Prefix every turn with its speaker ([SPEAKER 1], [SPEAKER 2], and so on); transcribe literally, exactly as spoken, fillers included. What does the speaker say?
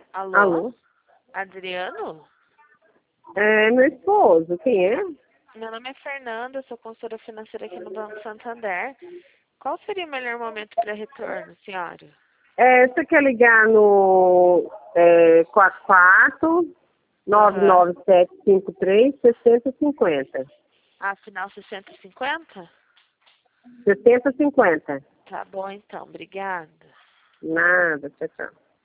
[SPEAKER 1] Alô?
[SPEAKER 2] Alô?
[SPEAKER 1] Adriano?
[SPEAKER 2] É meu esposo, quem é?
[SPEAKER 1] Meu nome é Fernanda, sou consultora financeira aqui no Banco Santander. Qual seria o melhor momento para retorno, senhora?
[SPEAKER 2] É, você quer ligar no é, quatro quatro nove nove sete cinco três seis zero cinco zero.
[SPEAKER 1] Ah, final sessenta e cinquenta?
[SPEAKER 2] sessenta cinquenta.
[SPEAKER 1] Tá bom então, obrigada.
[SPEAKER 2] Nada, tchau, tchau.